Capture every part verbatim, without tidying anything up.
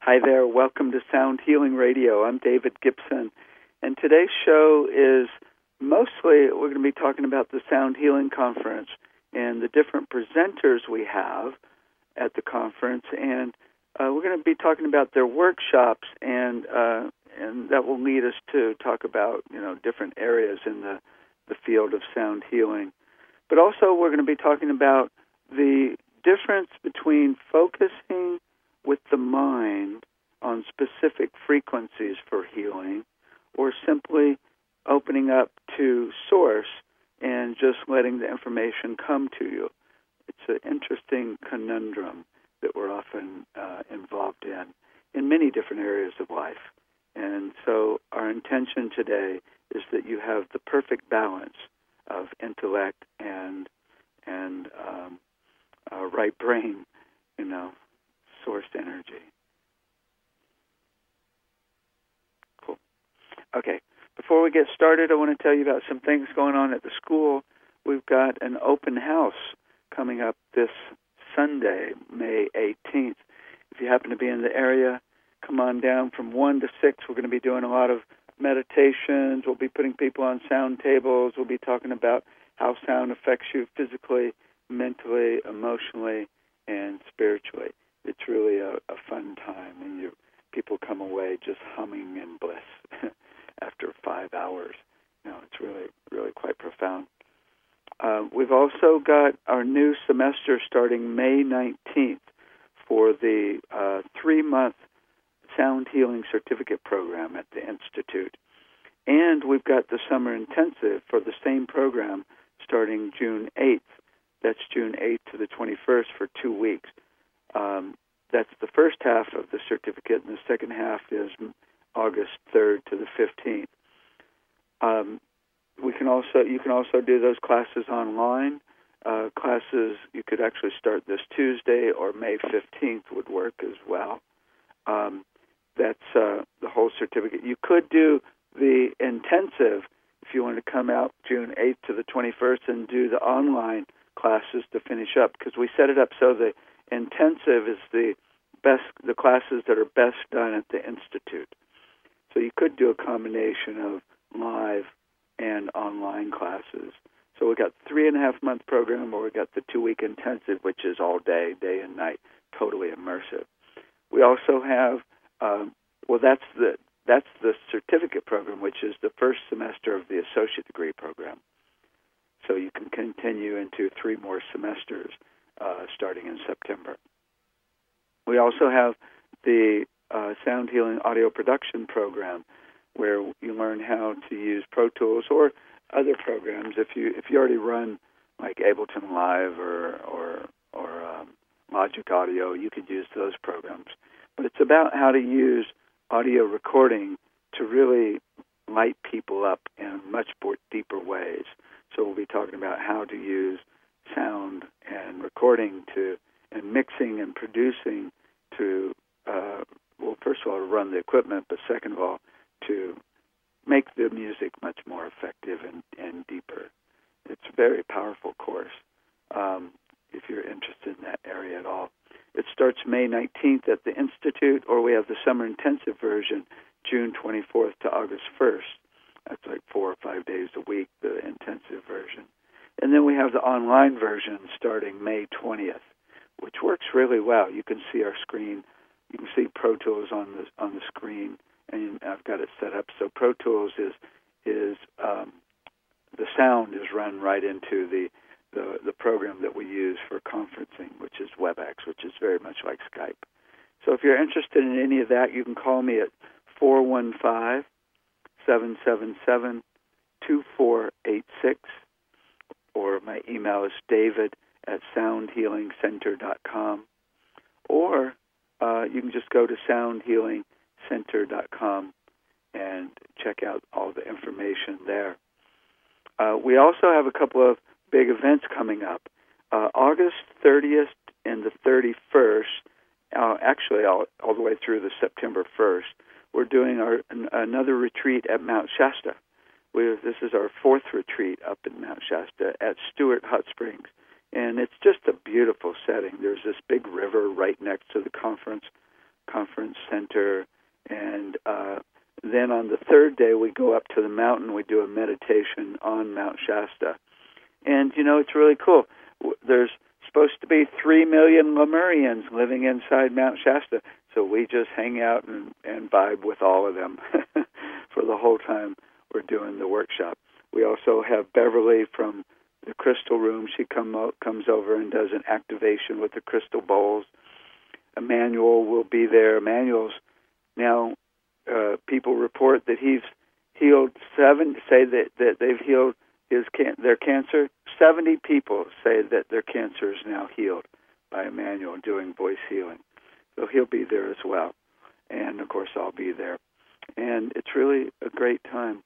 Hi there, welcome to Sound Healing Radio. I'm David Gibson, and today's show is mostly, we're going to be talking about the Sound Healing Conference and the different presenters we have at the conference, and uh, we're going to be talking about their workshops, and uh, and that will lead us to talk about, you know, different areas in the, the field of sound healing. But also we're going to be talking about the difference between focusing with the mind on specific frequencies for healing, or simply opening up to source and just letting the information come to you. It's an interesting conundrum that we're often uh, involved in, in many different areas of life. And so our intention today is that you have the perfect balance of intellect and and um, uh, right brain, you know, source energy. Cool. Okay. Before we get started, I want to tell you about some things going on at the school. We've got an open house coming up this Sunday, May eighteenth. If you happen to be in the area, come on down from one to six. We're going to be doing a lot of meditations. We'll be putting people on sound tables. We'll be talking about how sound affects you physically, mentally, emotionally, and spiritually. It's really a, a fun time, and you people come away just humming in bliss after five hours. You know, it's really, really quite profound. Uh, we've also got our new semester starting May nineteenth for the uh, three-month Sound Healing Certificate Program at the Institute. And we've got the Summer Intensive for the same program starting June eighth. That's June eighth to the twenty-first for two weeks. Um, that's the first half of the certificate, and the second half is August third to the fifteenth. Um, we can also you can also do those classes online. Uh, classes you could actually start this Tuesday, or May fifteenth would work as well. Um, that's uh, the whole certificate. You could do the intensive if you want to come out June eighth to the twenty-first and do the online classes to finish up, because we set it up so the intensive is the best, the classes that are best done at the Institute. So you could do a combination of live and online classes. So we got three and a half month program, or we got the two week intensive, which is all day, day and night, totally immersive. We also have, um, well, that's the that's the certificate program, which is the first semester of the associate degree program. So you can continue into three more semesters uh, starting in September. We also have the uh, Sound Healing Audio Production Program, where you learn how to use Pro Tools or other programs. If you if you already run like Ableton Live or or, or um, Logic Audio, you could use those programs. But it's about how to use audio recording to really light people up in much more deeper ways. So we'll be talking about how to use sound and recording to, and mixing and producing to, uh, well, first of all, to run the equipment, but second of all, to make the music much more effective and, and deeper. It's a very powerful course um, if you're interested in that area at all. It starts May nineteenth at the Institute, or we have the Summer Intensive version, June twenty-fourth to August first. That's like four or five days a week, the intensive version. And then we have the online version starting May twentieth, which works really well. You can see our screen. You can see Pro Tools on the on the screen, and I've got it set up. So Pro Tools is is um, the sound is run right into the, the the program that we use for conferencing, which is WebEx, which is very much like Skype. So if you're interested in any of that, you can call me at four one five, seven seven seven, two four eight six, or my email is david at sound healing center dot com, or uh, you can just go to sound healing center dot com and check out all the information there. Uh, we also have a couple of big events coming up. Uh, August thirtieth and the thirty-first, uh, actually all, all the way through the September first, we're doing our an, another retreat at Mount Shasta. We, this is our fourth retreat up in Mount Shasta at Stewart Hot Springs. And it's just a beautiful setting. There's this big river right next to the conference. Conference Center. And uh, then on the third day, we go up to the mountain. We do a meditation on Mount Shasta. And, you know, it's really cool. There's supposed to be three million Lemurians living inside Mount Shasta. So we just hang out and, and vibe with all of them for the whole time we're doing the workshop. We also have Beverly from the Crystal Room. She come, comes over and does an activation with the crystal bowls. Emmanuel will be there. Emmanuel's now, uh, people report that he's healed seven, say that, that they've healed his can- their cancer. seventy people say that their cancer is now healed by Emmanuel doing voice healing. So he'll be there as well. And, of course, I'll be there. And it's really a great time.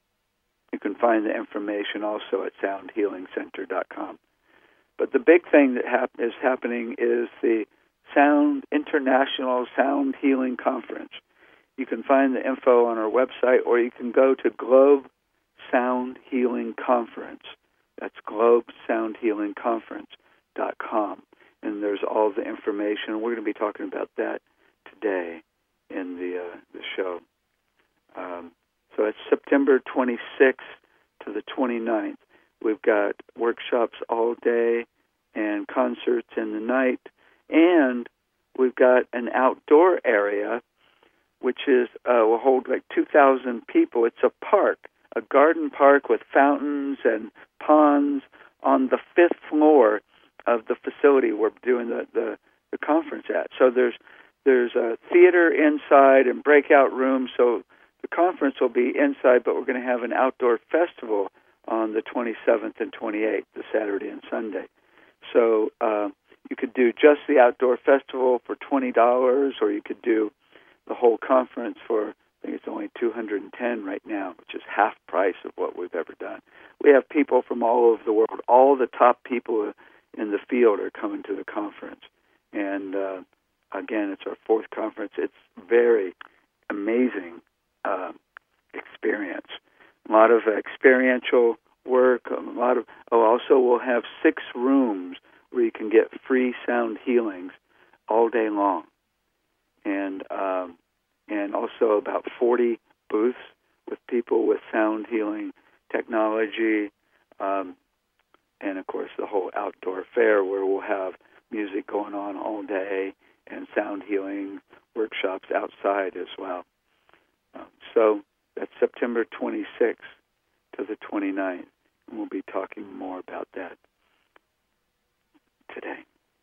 You can find the information also at sound healing center dot com. But the big thing that hap- is happening is the Sound International Sound Healing Conference. You can find the info on our website, or you can go to Globe Sound Healing Conference. That's globe sound healing conference dot com. And there's all the information. We're going to be talking about that today in the uh, the show. Um, so it's September twenty-sixth to the twenty-ninth. We've got workshops all day and concerts in the night. And we've got an outdoor area, which is uh, will hold like two thousand people. It's a park, a garden park with fountains and ponds on the fifth floor of the facility we're doing the, the, the conference at. So there's there's a theater inside and breakout rooms. So the conference will be inside, but we're going to have an outdoor festival on the twenty-seventh and twenty-eighth, the Saturday and Sunday. So uh, you could do just the outdoor festival for twenty dollars, or you could do the whole conference for, I think it's only two hundred ten dollars right now, which is half price of what we've ever done. We have people from all over the world. All the top people in the field are coming to the conference. And, uh, again, it's our fourth conference. It's very amazing uh, experience. A lot of experiential work. A lot of, oh, also we'll have six rooms where you can get free sound healings all day long. And um, and also about forty booths with people with sound healing technology, um, and of course the whole outdoor fair where we'll have music going on all day and sound healing workshops outside as well. Um, so that's September twenty-sixth to the twenty-ninth, and we'll be talking more about that today.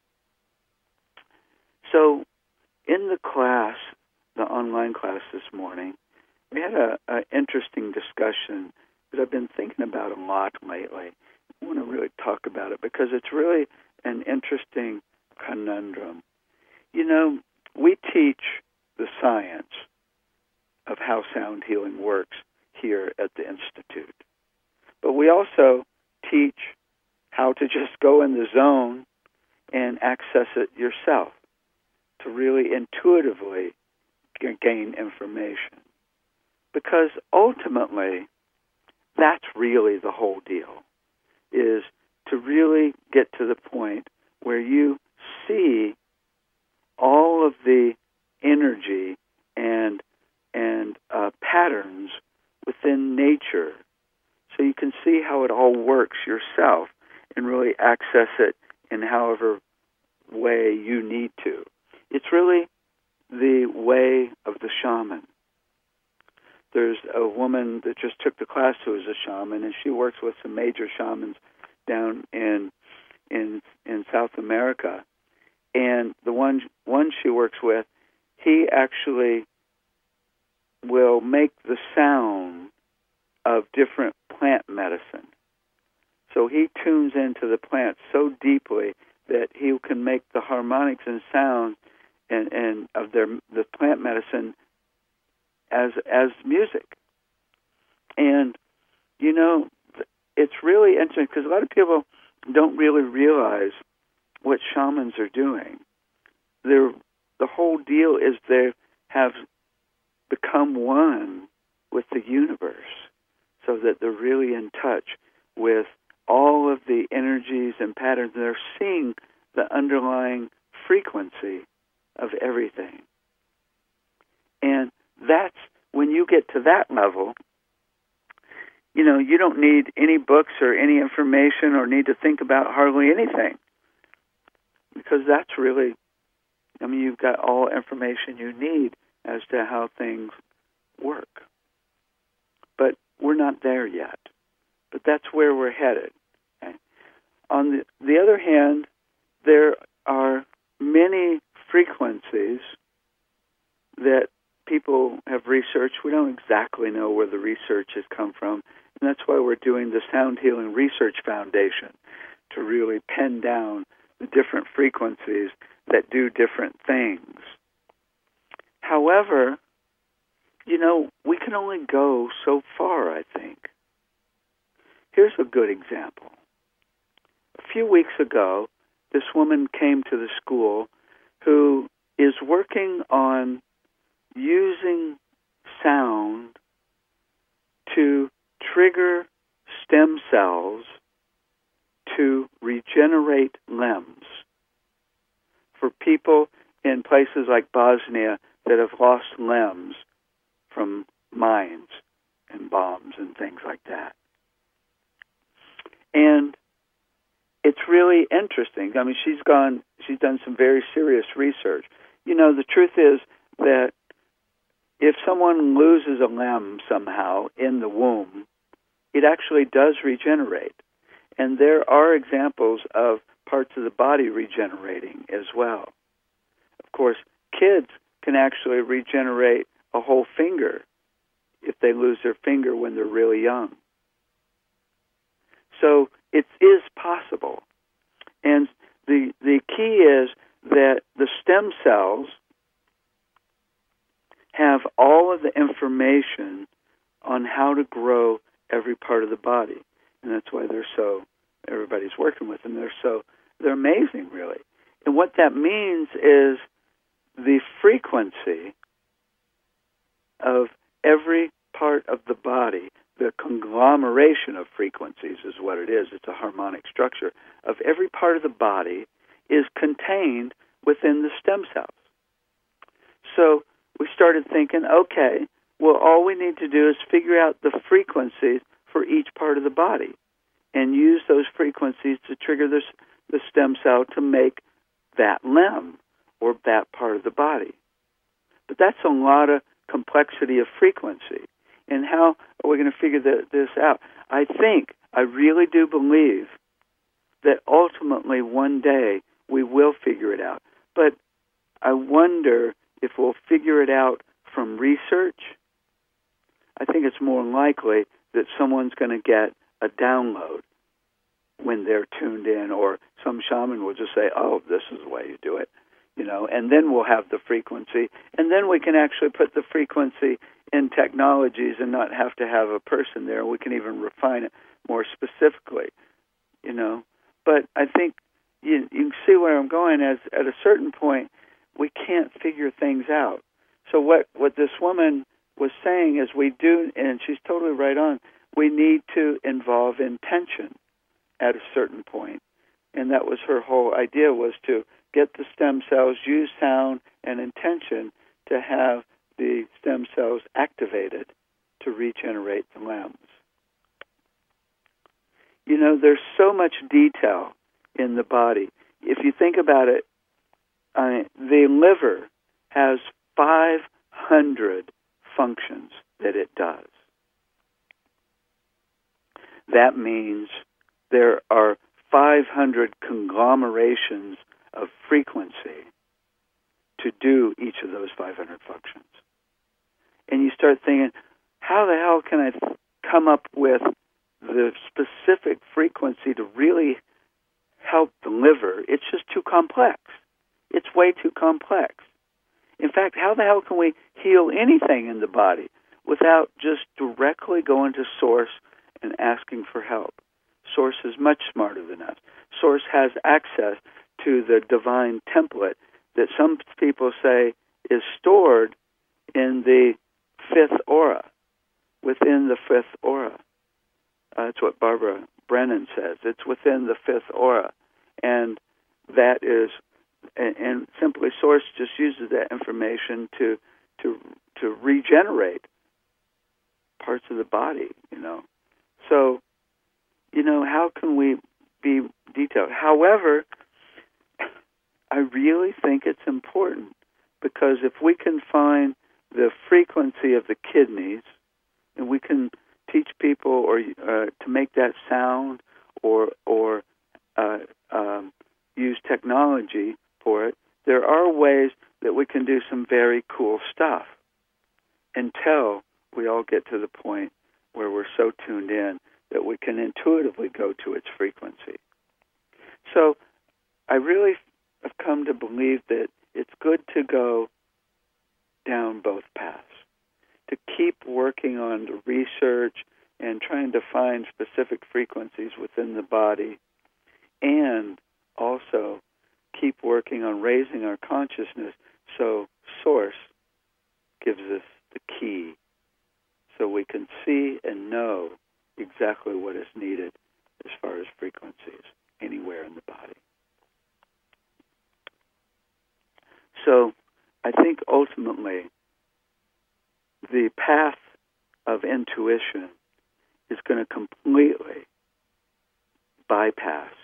So in the class, the online class this morning, we had a, a interesting discussion that I've been thinking about a lot lately. I want to really talk about it because it's really an interesting conundrum. You know, we teach the science of how sound healing works here at the Institute. But we also teach how to just go in the zone and access it yourself, to really intuitively gain information. Because ultimately, that's really the whole deal, is to really get to the point where you see all of the energy and and uh, patterns within nature, so you can see how it all works yourself and really access it in however way you need to. It's really the way of the shaman. There's a woman that just took the class who is a shaman, and she works with some major shamans down in in in South America. And the one one she works with, he actually will make the sound of different plant medicine. So he tunes into the plants so deeply that he can make the harmonics and sound and, and of their the plant medicine as as music. And, you know, it's really interesting because a lot of people don't really realize what shamans are doing. They're, the whole deal is they have become one with the universe, so that they're really in touch with all of the energies and patterns. They're seeing the underlying frequency of everything. that's when you get to that level, you know, you don't need any books or any information or need to think about hardly anything, because that's really, I mean, you've got all information you need as to how things work. But we're not there yet. But that's where we're headed. Okay? On the, the other hand, there are many frequencies that people have researched. We don't exactly know where the research has come from, and that's why we're doing the Sound Healing Research Foundation, to really pen down the different frequencies that do different things. However, you know, we can only go so far, I think. Here's a good example. A few weeks ago, this woman came to the school who is working on using sound to trigger stem cells to regenerate limbs for people in places like Bosnia that have lost limbs from mines and bombs and things like that. And it's really interesting. I mean, she's gone, she's done some very serious research. You know, the truth is that if someone loses a limb somehow in the womb, it actually does regenerate. And there are examples of parts of the body regenerating as well. Of course, kids can actually regenerate a whole finger if they lose their finger when they're really young. So it is possible. And the the key is that the stem cells have all of the information on how to grow every part of the body. And that's why they're so, everybody's working with them. They're so, they're amazing, really. And what that means is the frequency of every part of the body, the conglomeration of frequencies is what it is. It's a harmonic structure of every part of the body is contained within the stem cells. So we started thinking, okay, well, all we need to do is figure out the frequencies for each part of the body and use those frequencies to trigger this, the stem cell to make that limb or that part of the body. But that's a lot of complexity of frequency. And how are we going to figure the, this out? I think, I really do believe that ultimately one day we will figure it out. But I wonder if we'll figure it out from research. I think it's more likely that someone's going to get a download when they're tuned in, or some shaman will just say, oh, this is the way you do it, you know, and then we'll have the frequency, and then we can actually put the frequency in technologies and not have to have a person there. We can even refine it more specifically, you know. But I think you, you can see where I'm going. As at a certain point, we can't figure things out. So what, what this woman was saying is we do, and she's totally right on, we need to involve intention at a certain point. And that was her whole idea, was to get the stem cells, use sound and intention to have the stem cells activated to regenerate the limbs. You know, there's so much detail in the body. If you think about it, uh, the liver has five hundred functions that it does. That means there are five hundred conglomerations of frequency to do each of those five hundred functions. And you start thinking, how the hell can I th- come up with the specific frequency to really help the liver? It's just too complex. It's way too complex. In fact, how the hell can we heal anything in the body without just directly going to Source and asking for help? Source is much smarter than us. Source has access to the divine template that some people say is stored in the fifth aura, within the fifth aura. Uh, that's what Barbara Brennan says. It's within the fifth aura. And that is, and, and simply Source just uses that information to to to regenerate parts of the body, you know. So, you know, how can we be detailed? However, I really think it's important, because if we can find the frequency of the kidneys, and we can teach people or uh, to make that sound, or or uh, um, use technology for it, there are ways that we can do some very cool stuff until we all get to the point where we're so tuned in that we can intuitively go to its frequency. So I really have come to believe that it's good to go down both paths, to keep working on the research and trying to find specific frequencies within the body, and also keep working on raising our consciousness so Source gives us the key so we can see and know exactly what is needed as far as frequencies anywhere in the body. So I think ultimately the path of intuition is going to completely bypass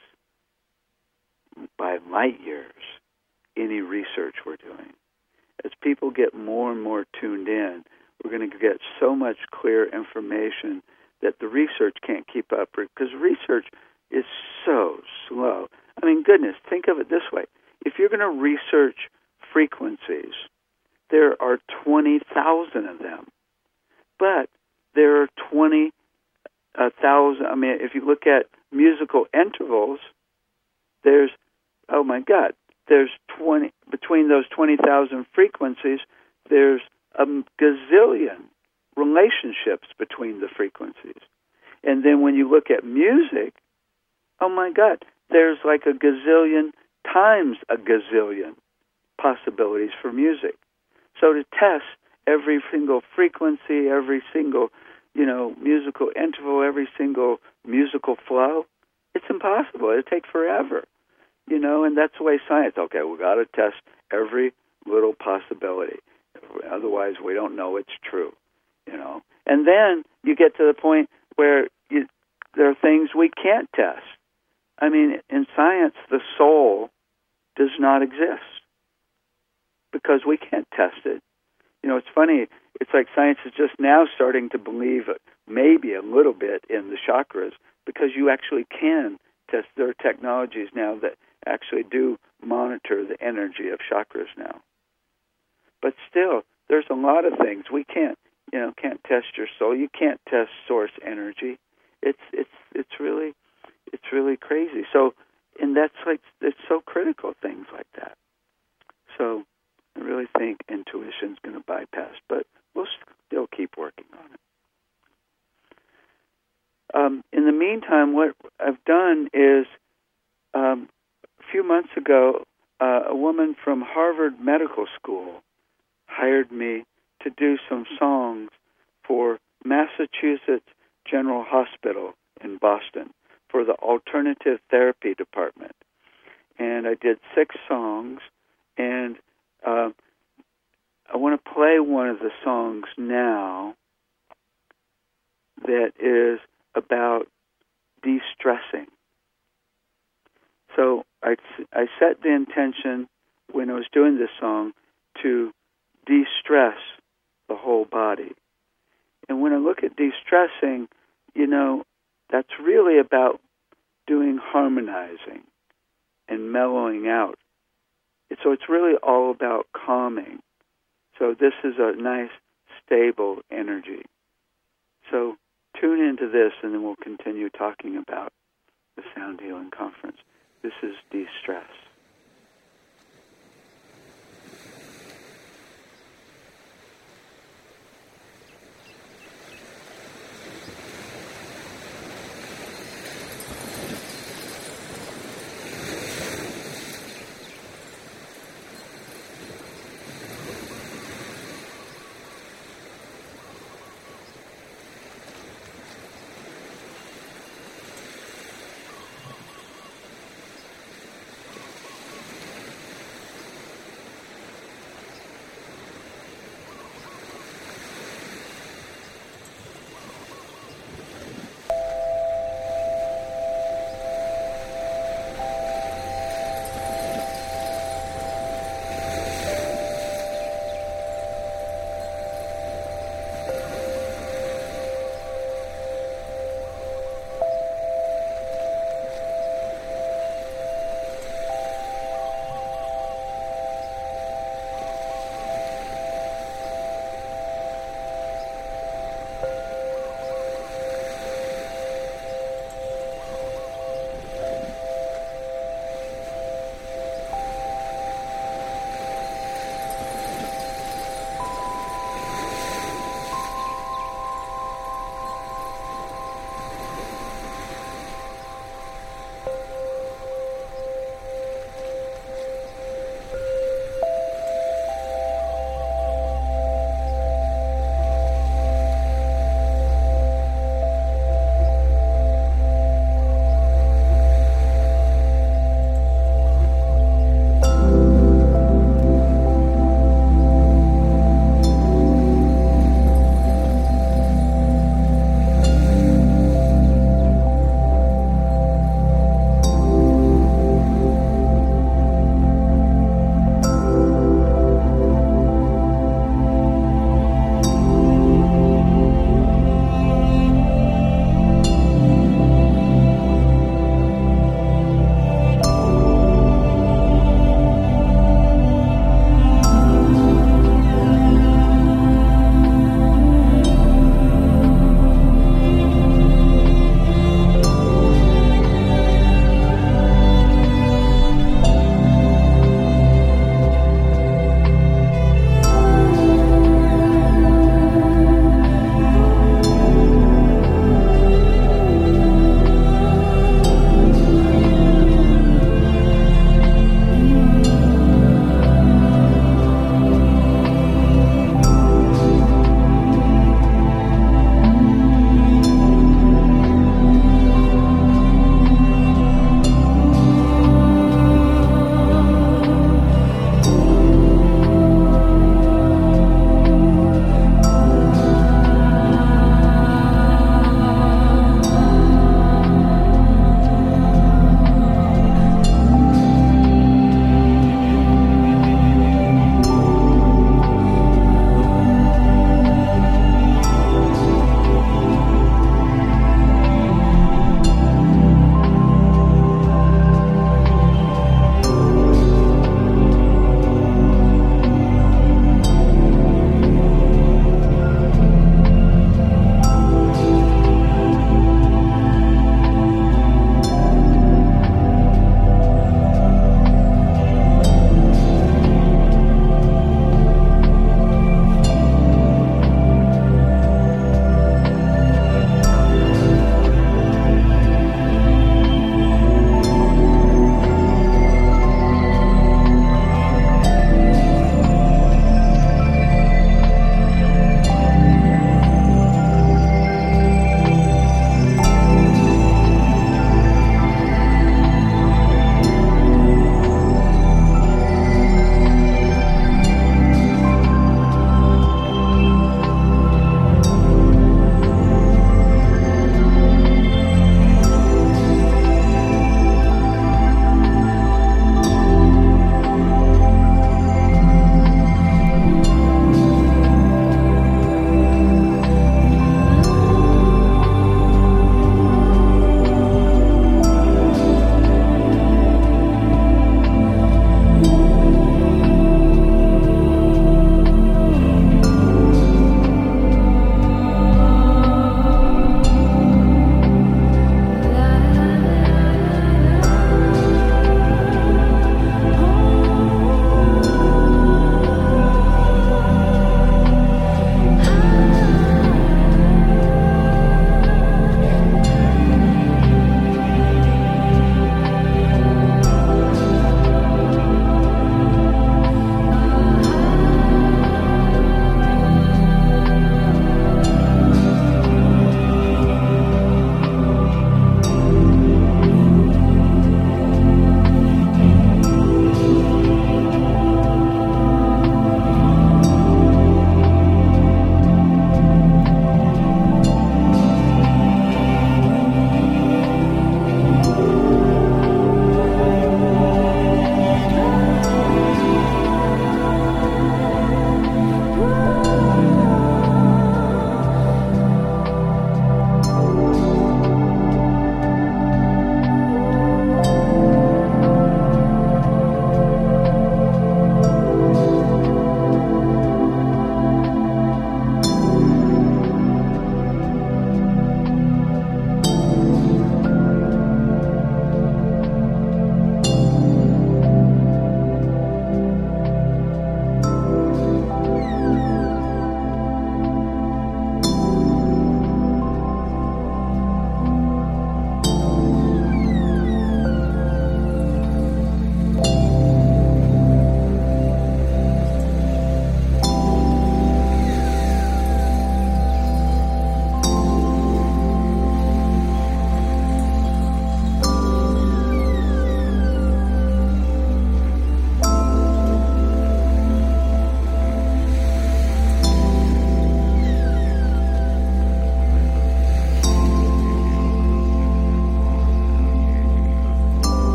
by light years any research we're doing. As people get more and more tuned in, we're going to get so much clear information that the research can't keep up, because research is so slow. I mean, goodness, think of it this way. If you're going to research frequencies, there are twenty thousand of them. But there are twenty thousand, I mean, if you look at musical intervals, there's, oh my God, there's twenty, between those twenty thousand frequencies, there's a gazillion relationships between the frequencies. And then when you look at music, oh my God, there's like a gazillion times a gazillion possibilities for music. So to test every single frequency, every single, you know, musical interval, every single musical flow, it's impossible. It'd take forever, you know, and that's the way science, okay, we've got to test every little possibility. Otherwise, we don't know it's true, you know. And then you get to the point where you, there are things we can't test. I mean, in science, the soul does not exist because we can't test it. You know, it's funny. It's like science is just now starting to believe maybe a little bit in the chakras, because you actually can test. There are technologies now that actually do monitor the energy of chakras now. But still, there's a lot of things we can't, you know, can't test your soul. You can't test source energy. It's it's it's really it's really crazy. So, and that's like, it's so critical, things like that. So I really think intuition's going to bypass, but we'll still keep working on it. Um, in the meantime, what I've done is, um, a few months ago, uh, a woman from Harvard Medical School hired me to do some songs for Massachusetts General Hospital in Boston for the Alternative Therapy Department. And I did six songs, and uh, I want to play one of the songs now that is about de-stressing. So I, I set the intention when I was doing this song to de-stress the whole body. And when I look at de-stressing, you know, that's really about doing harmonizing and mellowing out. So it's really all about calming. So this is a nice, stable energy. So tune into this, and then we'll continue talking about the Sound Healing Conference. This is de-stress.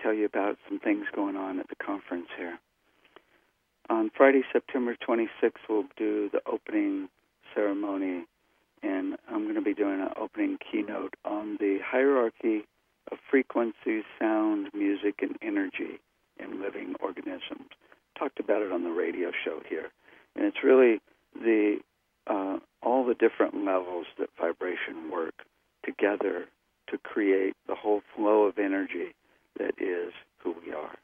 tell you about some things going on at the conference here. On Friday, September twenty-sixth, we'll do the opening ceremony, and I'm going to be doing an opening keynote on the hierarchy of frequency, sound, music, and energy in living organisms. Talked about it on the radio show here. And it's really the uh, all the different levels that vibration work together to create the whole flow of energy that is who we are.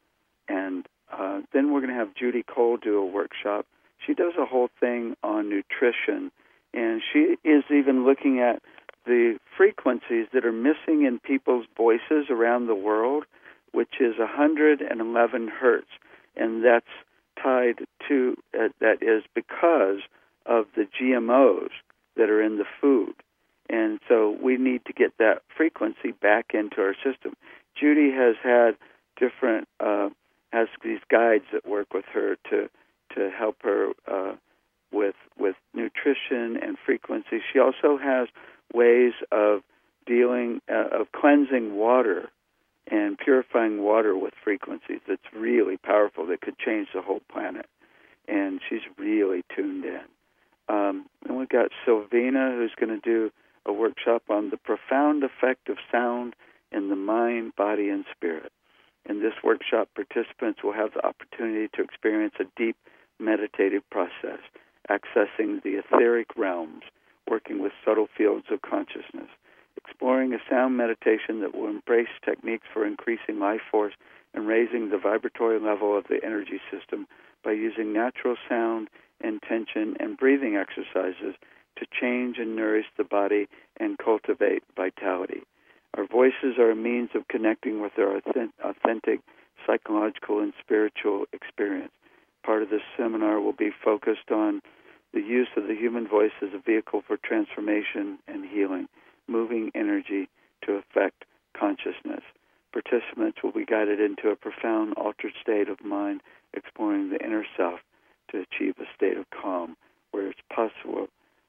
And uh, then we're going to have Judy Cole do a workshop. She does a whole thing on nutrition, and she is even looking at the frequencies that are missing in people's voices around the world, which is one hundred eleven hertz, and that's tied to, uh, that is because of the G M Os that are in the food. And so we need to get that frequency back into our system. Judy has had different, uh, has these guides that work with her to to help her uh, with with nutrition and frequency. She also has ways of dealing, uh, of cleansing water and purifying water with frequencies that's really powerful, that could change the whole planet. And she's really tuned in. Um, and we've got Sylvina, who's going to do a workshop on the profound effect of sound in the mind, body, and spirit. In this workshop, participants will have the opportunity to experience a deep meditative process, accessing the etheric realms, working with subtle fields of consciousness, exploring a sound meditation that will embrace techniques for increasing life force and raising the vibratory level of the energy system by using natural sound, intention, and breathing exercises to change and nourish the body and cultivate vitality. Our voices are a means of connecting with our authentic psychological and spiritual experience. Part of this seminar will be focused on the use of the human voice as a vehicle for transformation and healing, moving energy to affect consciousness. Participants will be guided into a profound altered state of mind, exploring the inner self to achieve a state of calm where it's possible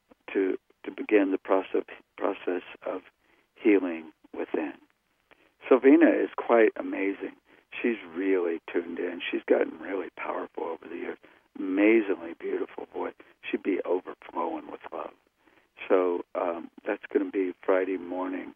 to to begin the process process of healing within. Sylvina is quite amazing. She's really tuned in. She's gotten really powerful over the years. Amazingly beautiful voice. She'd be overflowing with love. So um, that's going to be Friday morning.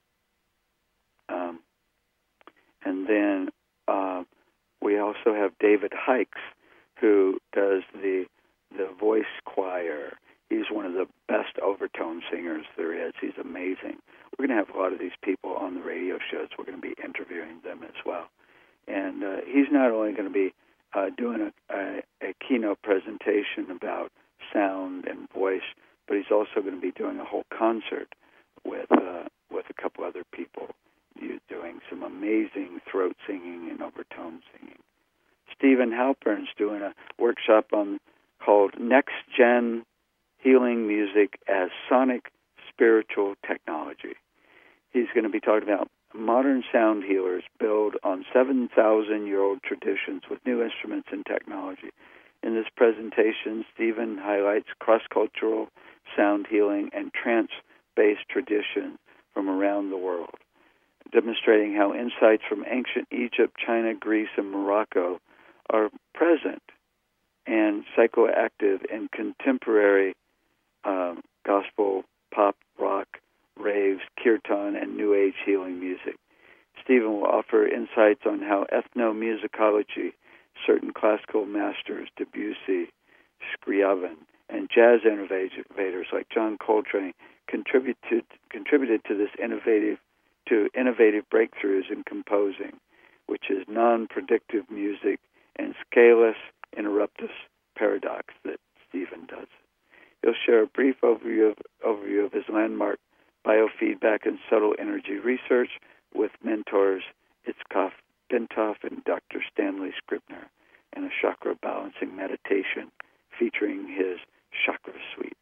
Um, and then uh, we also have David Hikes, who does the the voice choir. He's one of the best overtone singers there is. He's amazing. We're going to have a lot of these people on the radio shows. We're going to be interviewing them as well. And uh, he's not only going to be uh, doing a, a, a keynote presentation about sound and voice, but he's also going to be doing a whole concert with uh, with a couple other people doing some amazing throat singing and overtone singing. Stephen Halpern's doing a workshop on called Next Gen Healing Music as Sonic Spiritual Technology. He's going to be talking about modern sound healers build on seven thousand year old traditions with new instruments and technology. In this presentation, Stephen highlights cross-cultural sound healing and trance-based traditions from around the world, demonstrating how insights from ancient Egypt, China, Greece, and Morocco are present and psychoactive in contemporary um, gospel, pop, rock, raves, kirtan, and New Age healing music. Stephen will offer insights on how ethnomusicology, certain classical masters, Debussy, Scriabin, and jazz innovators like John Coltrane contributed contributed to this innovative to innovative breakthroughs in composing, which is non-predictive music and scaleless interruptus paradox that Stephen does. He'll share a brief overview of, overview of his landmark biofeedback and subtle energy research with mentors Itzhak Bentov and Doctor Stanley Scribner, and a chakra balancing meditation featuring his chakra suite.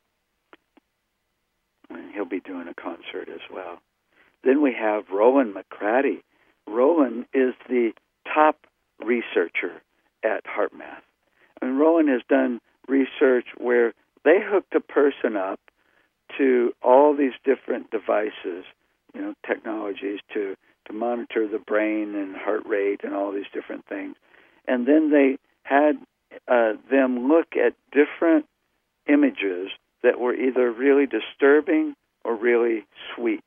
And he'll be doing a concert as well. Then we have Roland McCratty. Roland is the top researcher at HeartMath. And Roland has done research where they hooked a person up to all these different devices, you know, technologies to to monitor the brain and heart rate and all these different things. And then they had uh, them look at different images that were either really disturbing or really sweet.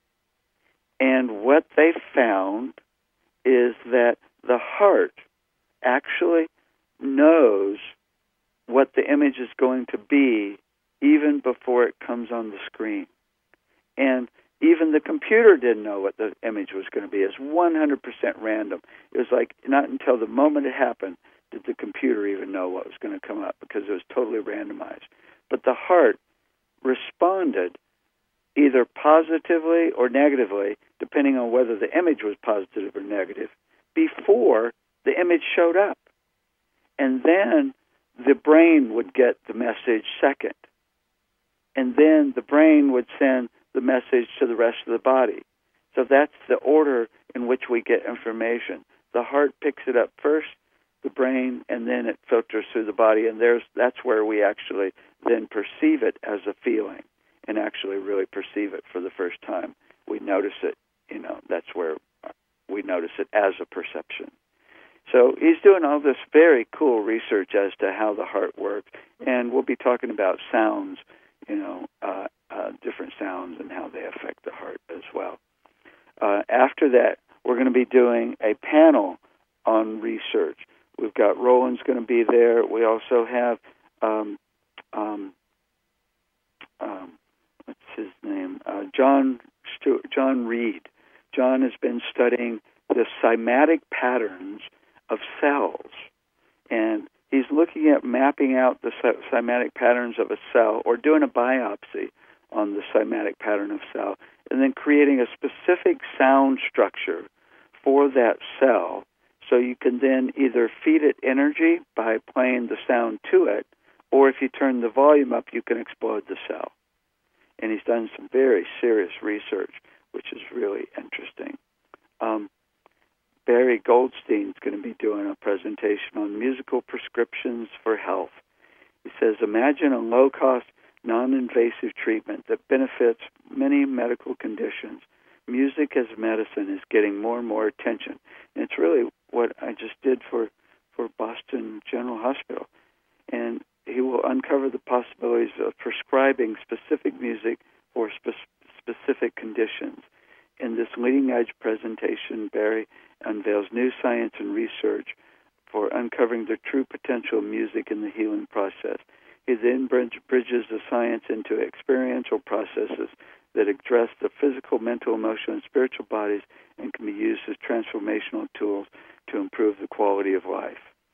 And what they found is that the heart actually knows what the image is going to be even before it comes on the screen. And even the computer didn't know what the image was going to be. It's one hundred percent random. It was like not until the moment it happened did the computer even know what was going to come up, because it was totally randomized. But the heart responded either positively or negatively, depending on whether the image was positive or negative, before the image showed up. And then the brain would get the message second. And then the brain would send the message to the rest of the body. So that's the order in which we get information. The heart picks it up first, the brain, and then it filters through the body. And there's that's where we actually then perceive it as a feeling and actually really perceive it for the first time. We notice it, you know, that's where we notice it as a perception. So he's doing all this very cool research as to how the heart works, and we'll be talking about sounds, you know, uh, uh, different sounds and how they affect the heart as well. Uh, after that, we're going to be doing a panel on research. We've got Roland's going to be there. We also have, um, um, um, what's his name? Uh, John Stewart, John Reed. John has been studying the cymatic patterns of cells, and he's looking at mapping out the cymatic patterns of a cell, or doing a biopsy on the cymatic pattern of cell, and then creating a specific sound structure for that cell, so you can then either feed it energy by playing the sound to it, or if you turn the volume up, you can explode the cell. And he's done some very serious research, which is really interesting. Um, Barry Goldstein's going to be doing a presentation on musical prescriptions for health. He says, imagine a low-cost, non-invasive treatment that benefits many medical conditions. Music as medicine is getting more and more attention. And it's really what I just did for, for Boston General Hospital. And he will uncover the possibilities of prescribing specific music for spe- specific conditions. In this leading-edge presentation, Barry unveils new science and research for uncovering the true potential of music in the healing process. He then bridges the science into experiential processes that address the physical, mental, emotional, and spiritual bodies and can be used as transformational tools to improve the quality of life.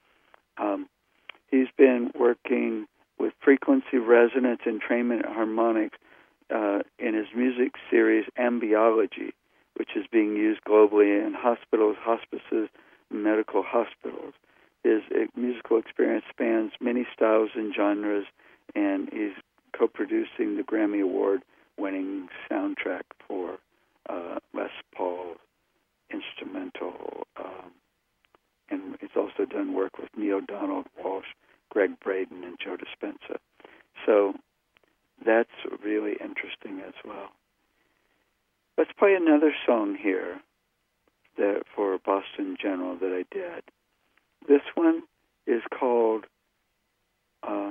Um, he's been working with frequency resonance and entrainment harmonics uh, in his music series Ambiology, which is being used globally in hospitals, hospices, and medical hospitals. His uh, musical experience spans many styles and genres, and he's co-producing the Grammy Award-winning soundtrack for uh, Les Paul instrumental, um, and he's also done work with Neil Donald Walsh, Greg Braden, and Joe Dispenza. So that's really interesting as well. Let's play another song here that for Boston General that I did. This one is called uh,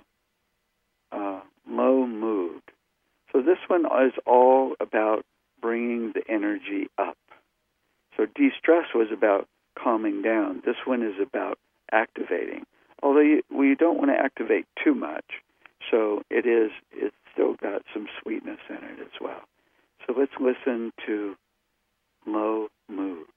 uh, Low Mood. So this one is all about bringing the energy up. So de-stress was about calming down. This one is about activating. Although you, we don't want to activate too much, so it is. It's still got some sweetness in it as well. So let's listen to Low Mood.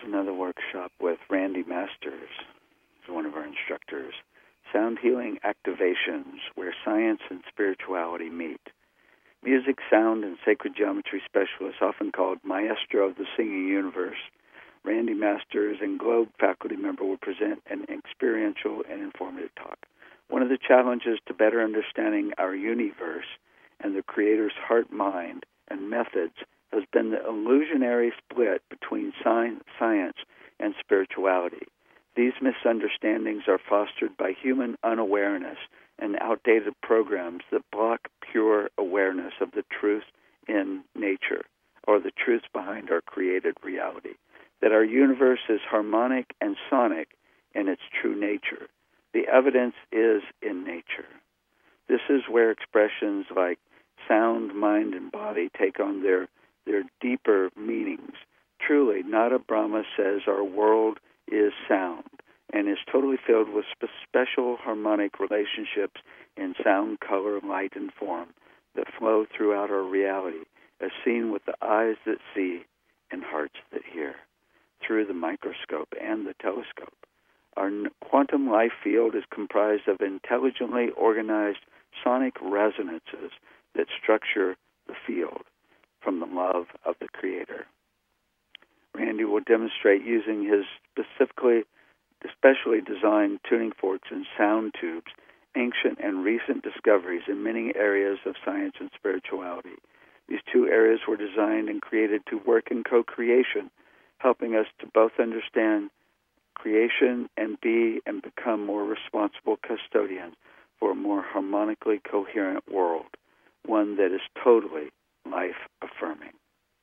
another workshop with Randy Masters, who's one of our instructors. Sound healing activations where science and spirituality meet. Music, sound, and sacred geometry specialist, often called Maestro of the Singing Universe, Randy Masters and Globe faculty member will present an experiential and informative talk. One of the challenges to better understanding our universe and the Creator's heart-mind and methods has been the illusionary split between science, science and spirituality. These misunderstandings are fostered by human unawareness and outdated programs that block pure awareness of the truth in nature, or the truth behind our created reality, that our universe is harmonic and sonic in its true nature. The evidence is in nature. This is where expressions like sound, mind, and body take on their, their deeper meanings. Truly, Nada Brahma says our world is sound and is totally filled with spe- special harmonic relationships in sound, color, light, and form that flow throughout our reality, as seen with the eyes that see and hearts that hear, through the microscope and the telescope. Our quantum life field is comprised of intelligently organized sonic resonances that structure the field from the love of the Creator. Randy will demonstrate using his specifically, specially designed tuning forks and sound tubes, ancient and recent discoveries in many areas of science and spirituality. These two areas were designed and created to work in co-creation, helping us to both understand creation and be and become more responsible custodians for a more harmonically coherent world, one that is totally life-affirming.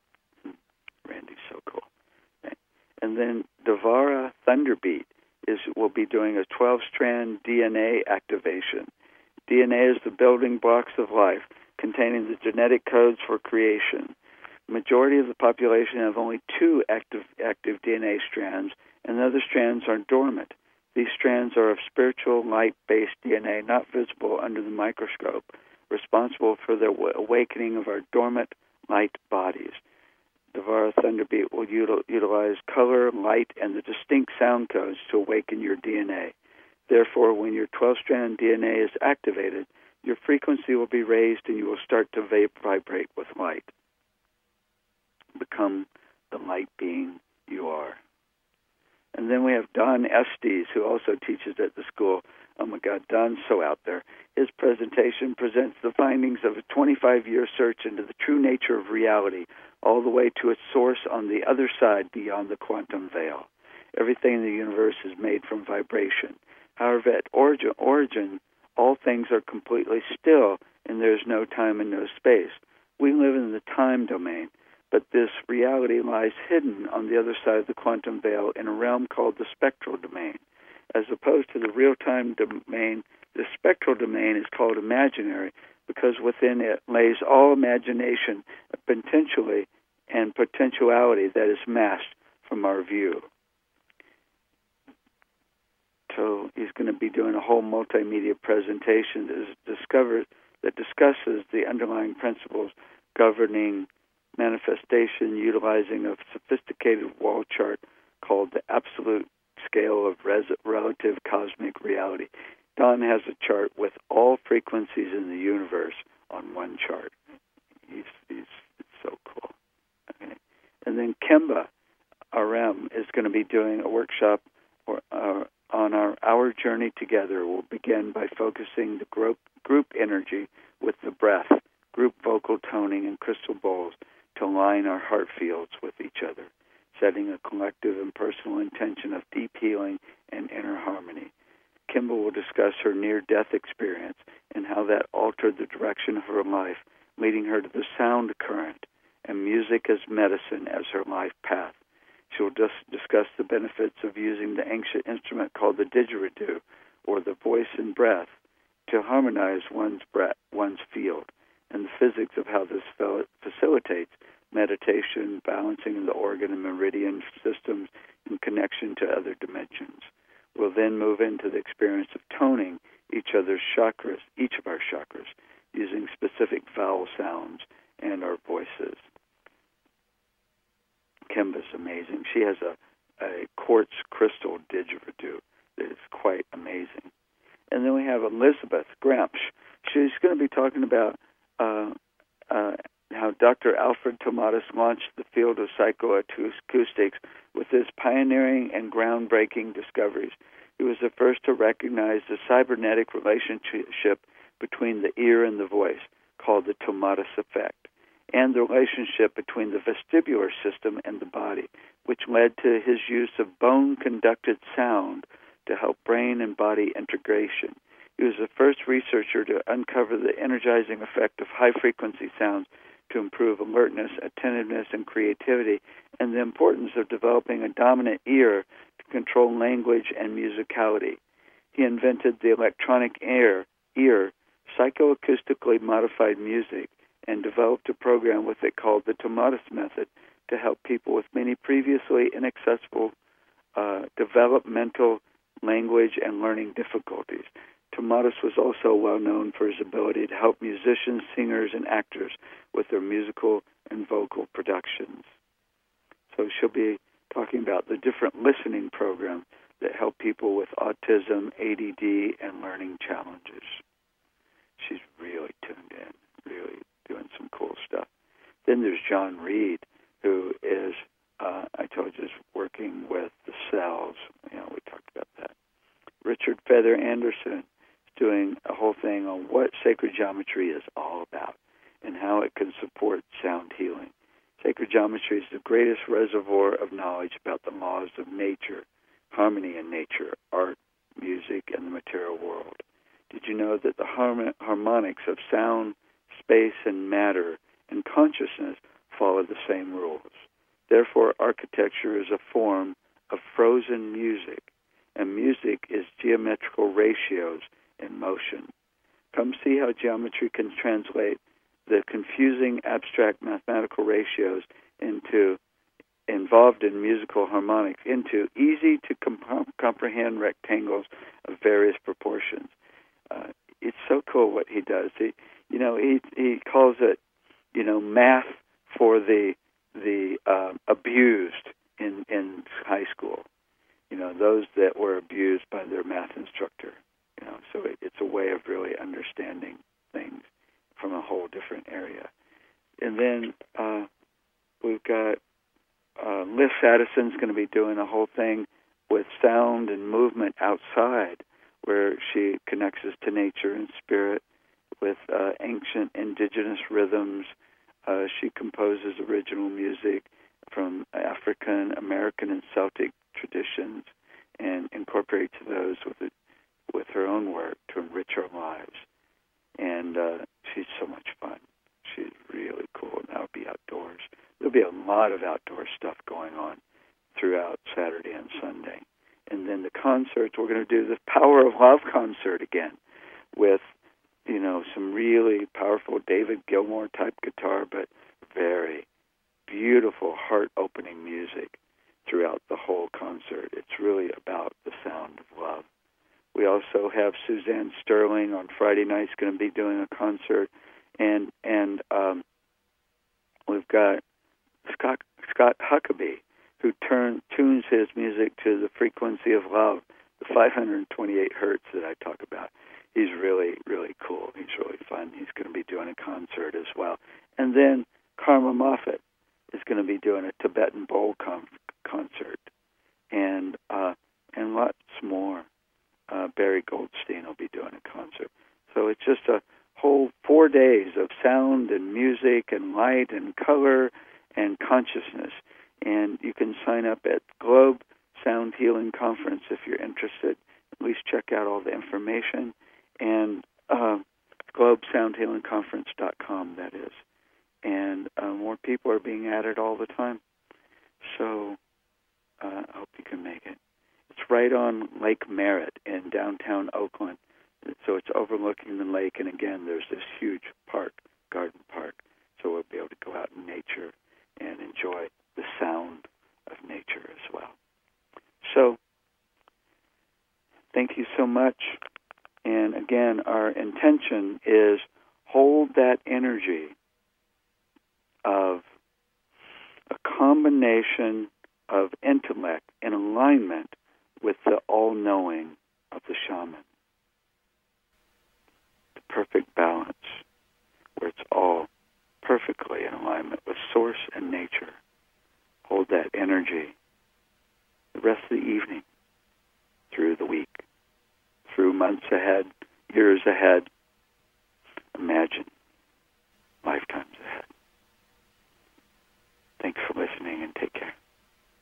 Randy's so cool. Okay. And then Devara Thunderbeat is will be doing a twelve-strand D N A activation. D N A is the building blocks of life, containing the genetic codes for creation. The majority of the population have only two active, active D N A strands, and the other strands are dormant. These strands are of spiritual, light-based D N A, not visible under the microscope, responsible for the awakening of our dormant light bodies. Devara Thunderbeat will util- utilize color, light, and the distinct sound codes to awaken your D N A. Therefore, when your twelve-strand D N A is activated, your frequency will be raised and you will start to vib- vibrate with light. Become the light being you are. And then we have Don Estes, who also teaches at the school. Oh my God, Don's so out there. His presentation presents the findings of a twenty-five-year search into the true nature of reality, all the way to its source on the other side beyond the quantum veil. Everything in the universe is made from vibration. However, at origin, origin all things are completely still, and there is no time and no space. We live in the time domain, but this reality lies hidden on the other side of the quantum veil in a realm called the spectral domain. As opposed to the real-time domain, the spectral domain is called imaginary because within it lays all imagination, potentially, and potentiality that is masked from our view. So he's going to be doing a whole multimedia presentation that, is discovered, that discusses the underlying principles governing manifestation, utilizing a sophisticated wall chart called the Absolute Scale of Res- Relative Cosmic Reality. Don has a chart with all frequencies in the universe on one chart. He's, he's it's so cool. Okay. And then Kemba R M is going to be doing a workshop or, uh, on our Our Journey Together. We'll begin by focusing the group, group energy with the breath, group vocal toning, and crystal bowls to align our heart fields with each other, setting a collective and personal intention of deep healing and inner harmony. Kimball will discuss her near-death experience and how that altered the direction of her life, leading her to the sound current and music as medicine as her life path. She will dis- discuss the benefits of using the ancient instrument called the didgeridoo, or the voice and breath, to harmonize one's breath, one's field, and the physics of how this fel- facilitates meditation, balancing of the organ and meridian systems in connection to other dimensions. We'll then move into the experience of toning each other's chakras, each of our chakras, using specific vowel sounds and our voices. Kimba's amazing. She has a a quartz crystal didgeridoo that is quite amazing. And then we have Elizabeth Gramsch. She's going to be talking about uh, uh, how Doctor Alfred Tomatis launched the field of psychoacoustics with his pioneering and groundbreaking discoveries. He was the first to recognize the cybernetic relationship between the ear and the voice, called the Tomatis effect, and the relationship between the vestibular system and the body, which led to his use of bone-conducted sound to help brain and body integration. He was the first researcher to uncover the energizing effect of high-frequency sounds to improve alertness, attentiveness, and creativity, and the importance of developing a dominant ear to control language and musicality. He invented the electronic ear, ear, psychoacoustically modified music, and developed a program with it called the Tomatis Method to help people with many previously inaccessible uh, developmental language and learning difficulties. Tomatis was also well known for his ability to help musicians, singers, and actors with their musical and vocal productions. So she'll be talking about the different listening programs that help people with autism, A D D, and learning challenges. She's really tuned in, really doing some cool stuff. Then there's John Reed, who is, uh, I told you, is working with the cells. You know, we talked about that. Richard Feather Anderson is doing a whole thing on what sacred geometry is all about and how it can support sound healing. Sacred geometry is the greatest reservoir of knowledge about the laws of nature, harmony in nature, art, music, and the material world. Did you know that the harm- harmonics of sound, space, and matter and consciousness follow the same rules? Therefore, architecture is a form of frozen music, and music is geometrical ratios in motion. Come see how geometry can translate the confusing abstract mathematical ratios into involved in musical harmonics into easy to comp- comprehend rectangles of various proportions. Uh, it's so cool what he does. He, you know, he he calls it, you know, math for the the uh, abused in in high school. You know, those that were abused by their math instructor. You know, so it, it's a way of really understanding things from a whole different area. And then uh, we've got uh, Liz Addison's going to be doing a whole thing with sound and movement outside, where she connects us to nature and spirit with uh, ancient indigenous rhythms. Uh, she composes original music from African, American, and Celtic traditions and incorporates those with it, with her own work to enrich our lives. And uh, she's so much fun. She's really cool, and that'll be outdoors. There'll be a lot of outdoor stuff going on throughout Saturday and Sunday. And then the concerts, we're going to do the Power of Love concert again with, you know, some really powerful David Gilmour type guitar, but very beautiful, heart-opening music throughout the whole concert. It's really about the sound of love. We also have Suzanne Sterling on Friday nights going to be doing a concert, and and um, we've got Scott Scott Huckabee, who turn, tunes his music to the frequency of love, the five hundred twenty-eight hertz that I talk about. He's really, really cool. He's really fun. He's going to be doing a concert as well. And then Karma Moffat is going to be doing a Tibetan bowl con- concert, and uh, and lots more. Uh, Barry Goldstein will be doing a concert. So it's just a whole four days of sound and music and light and color and consciousness. And you can sign up at Globe Sound Healing Conference if you're interested. At least check out all the information. And uh, globe sound healing conference dot com, that is. And uh, more people are being added all the time. So uh, I hope you can make it. It's right on Lake Merritt in downtown Oakland. So it's overlooking the lake. And again, there's this huge park, garden park. So we'll be able to go out in nature and enjoy the sound of nature as well. So thank you so much. And again, our intention is hold that energy of a combination of intellect, perfectly in alignment with Source and nature. Hold that energy the rest of the evening, through the week, through months ahead, years ahead. Imagine lifetimes ahead. Thanks for listening, and take care.